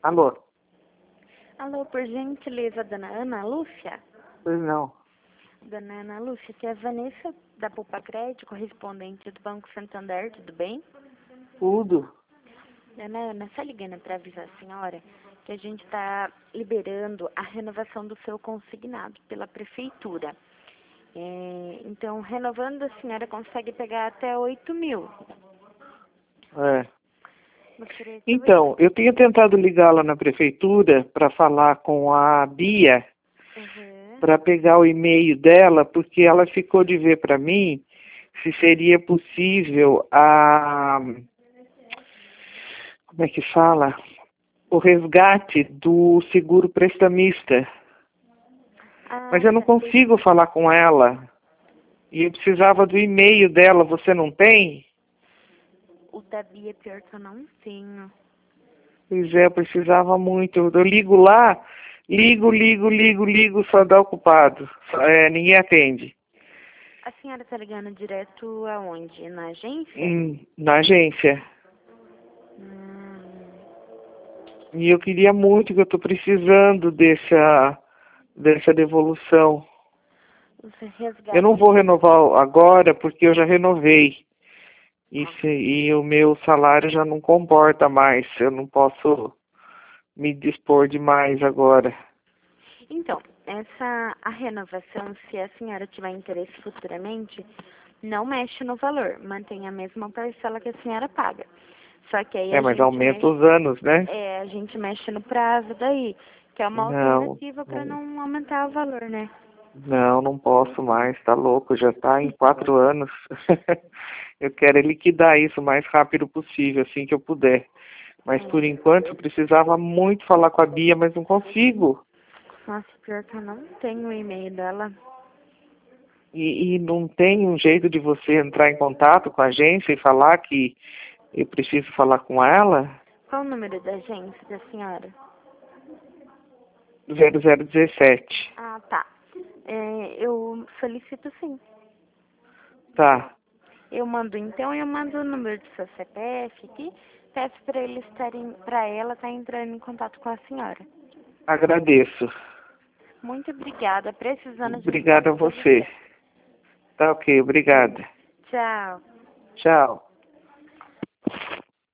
Alô? Alô, por gentileza, dona Ana Lúcia? Pois não. Dona Ana Lúcia, que é a Vanessa da Poupa Crédito, correspondente do Banco Santander, tudo bem? Tudo? Dona Ana, só ligando para avisar a senhora que a gente está liberando a renovação do seu consignado pela prefeitura. Então, renovando, a senhora consegue pegar até 8.000. É. Gostaria de saber. Então, eu tinha tentado ligar lá na prefeitura para falar com a Bia, Uhum. para pegar o e-mail dela, porque ela ficou de ver para mim se seria possível como é que fala? O resgate do seguro prestamista. Mas eu não Tá. consigo falar com ela. E eu precisava do e-mail dela, você não tem? O da Bia é pior que eu não tenho. Pois é, eu precisava muito. Eu ligo lá, ligo, só dá ocupado. Ninguém atende. A senhora tá ligando direto aonde? Na agência? Na agência. Hum, E eu queria muito, que eu estou precisando dessa devolução. Você resgata. Eu não vou renovar agora, porque eu já renovei. E o meu salário já não comporta mais. Eu não posso me dispor demais agora. Então, a renovação, se a senhora tiver interesse futuramente, não mexe no valor, mantém a mesma parcela que a senhora paga. Só que aí Mas aumenta os anos, né? a gente mexe no prazo daí, que é uma Não, alternativa para não aumentar o valor, né? não posso mais, tá louco, já tá em 4 anos. Eu quero liquidar isso o mais rápido possível, assim que eu puder. Mas por enquanto eu precisava muito falar com a Bia, mas não consigo. Nossa, pior que eu não tenho o e-mail dela. E não tem um jeito de você entrar em contato com a agência e falar que eu preciso falar com ela? Qual o número da agência da senhora? 0017. Ah, tá. Eu solicito sim. Tá, Eu mando o número do seu CPF aqui, peço para ela estar entrando em contato com a senhora. agradeço. Muito obrigada. Precisando, a gente está à Obrigada a você. disposição. Tá ok, obrigada. Tchau. Tchau.